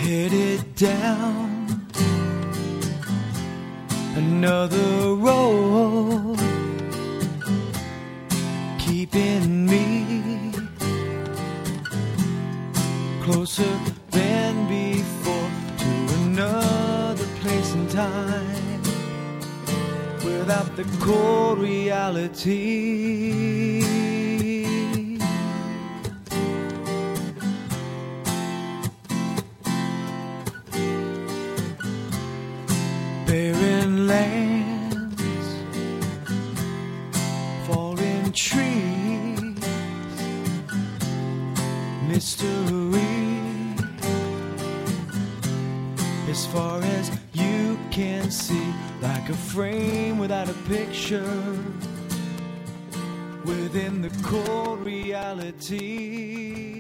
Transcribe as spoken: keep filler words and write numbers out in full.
headed down another road, keeping me closer than before to another place and time without the cold reality. Barren lands, fallen trees, mystery. As far as you can see, like a frame without a picture, within the cold reality.